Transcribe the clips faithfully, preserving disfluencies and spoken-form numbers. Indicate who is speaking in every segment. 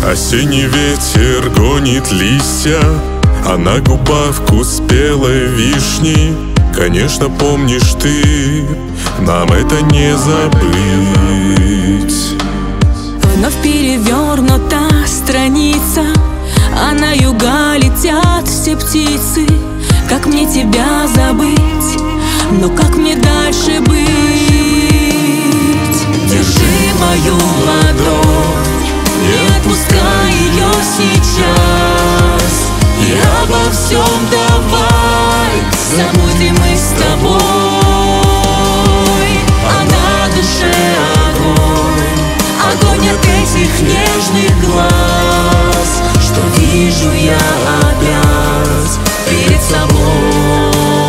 Speaker 1: Осенний ветер гонит листья, а на губах вкус спелой вишни. Конечно, помнишь ты, нам это не забыть.
Speaker 2: Вновь перевернута страница, а на юга летят все птицы. Как мне тебя забыть? Но как мне дальше быть? Держи мою ладонь, не отпускай ее сейчас. И обо всем давай забудем мы с тобой. А на душе огонь, огонь от этих нежных глаз, что вижу я опять перед собой.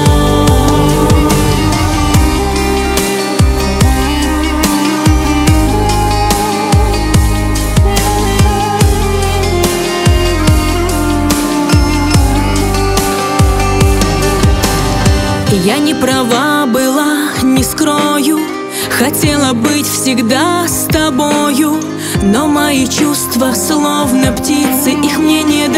Speaker 2: Я не права была, не скрою, хотела быть всегда с тобою, но мои чувства словно птицы, их мне не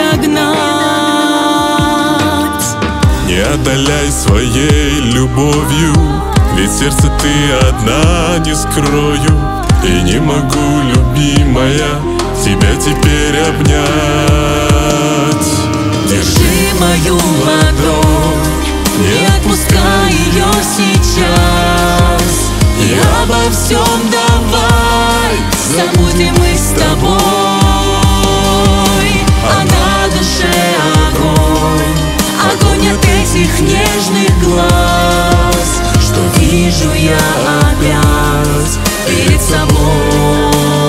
Speaker 2: догнать.
Speaker 1: Не отдаляй своей любовью, ведь сердце ты одна, не скрою. И не могу, любимая, тебя теперь обнять.
Speaker 2: Держи мою ладонь, не отпускай ее сейчас. И обо всем давай забудем мы с тобой. А на душе огонь, огонь от этих нежных глаз, что вижу я опять перед собой.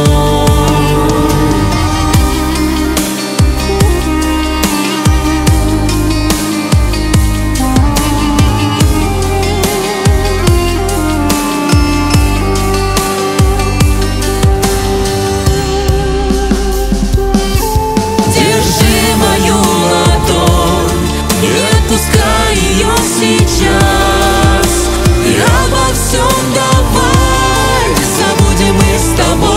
Speaker 2: Отпускай ее сейчас. И обо всем давай забудем мы с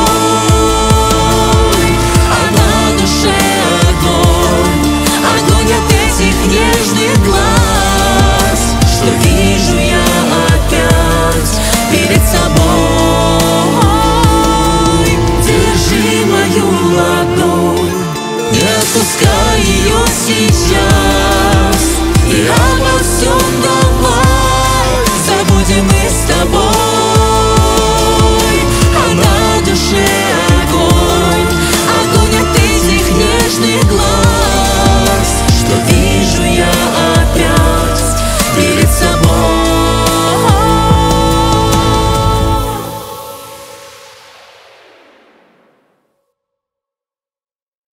Speaker 2: тобой. А на душе огонь, огонь от этих нежных глаз, что вижу я опять перед собой. Держи мою ладонь, не отпускай ее сейчас. И обо всем